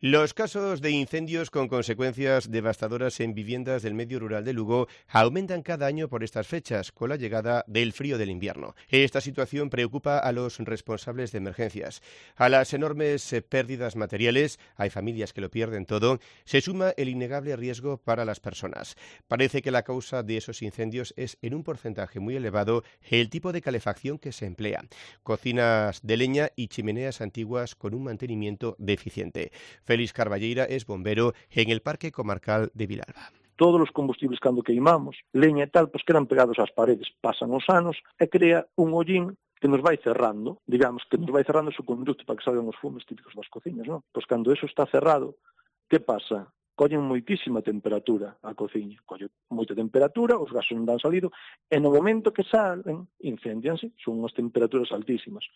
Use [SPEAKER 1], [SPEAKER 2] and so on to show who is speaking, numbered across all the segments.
[SPEAKER 1] Los casos de incendios con consecuencias devastadoras en viviendas del medio rural de Lugo aumentan cada año por estas fechas, con la llegada del frío del invierno. Esta situación preocupa a los responsables de emergencias. A las enormes pérdidas materiales, hay familias que lo pierden todo, se suma el innegable riesgo para las personas. Parece que la causa de esos incendios es, en un porcentaje muy elevado, el tipo de calefacción que se emplea. Cocinas de leña y chimeneas antiguas con un mantenimiento deficiente. Félix Carballeira es bombero en el Parque Comarcal de Vilalba.
[SPEAKER 2] Todos os combustibles cando queimamos, leña e tal, pois quedan pegados ás paredes, pasan os anos e crea un hollín que nos vai cerrando, digamos, que nos vai cerrando o conducto para que salgan os fumes típicos das cociñas, non? Pois cando eso está cerrado, que pasa? Collen moitísima temperatura a cociña, colle moita temperatura, os gases non dan salido, e no momento que salen, incendianse, son unhas temperaturas altísimas.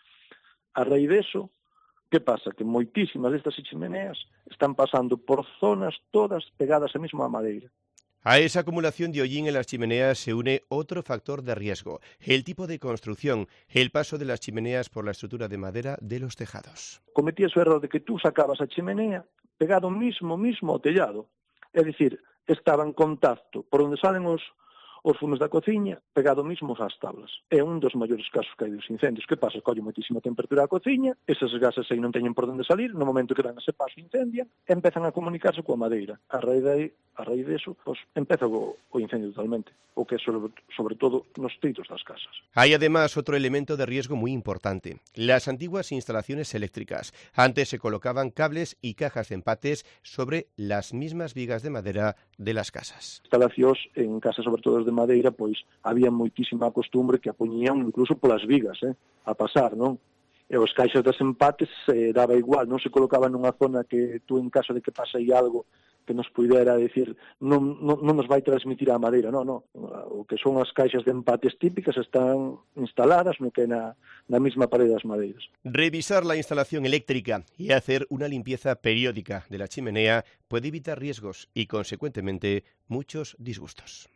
[SPEAKER 2] A raíz deso, que pasa? Que moitísimas destas chimeneas están pasando por zonas todas pegadas a mesma madeira.
[SPEAKER 1] A esa acumulación de hollín en las chimeneas se une otro factor de riesgo, el tipo de construcción, el paso de las chimeneas por la estructura de madera de los tejados.
[SPEAKER 2] Cometías o erro de que tú sacabas a chimenea pegado mismo ao tellado, é dicir, estaba en contacto por onde salen os fumes da cociña pegado mismo ás tablas. É un dos maiores casos que hai dos incendios. Que pasa? Colle moitísima temperatura a cociña, eses gases aí non teñen por onde salir, no momento que dan ese paso incendian, e empezan a comunicarse coa madeira. A raíz deso, pois, empeza o incendio totalmente, o que é sobre todo nos teitos das casas.
[SPEAKER 1] Hay además otro elemento de riesgo muy importante, las antiguas instalaciones eléctricas. Antes se colocaban cables y cajas de empates sobre las mismas vigas de madera de las casas.
[SPEAKER 2] Instalacións en casas, sobre todo de madeira, pois había moitísima costumbre que a poñían incluso polas vigas, a pasar, non? E os caixas das empates daba igual, non se colocaba nunha zona que tú, en caso de que pase aí algo que nos puidera decir, non nos vai transmitir a madeira, non. O que son as caixas de empates típicas están instaladas no que é na mesma parede das madeiras.
[SPEAKER 1] Revisar la instalación eléctrica y hacer una limpieza periódica de la chimenea puede evitar riesgos y, consecuentemente, muchos disgustos.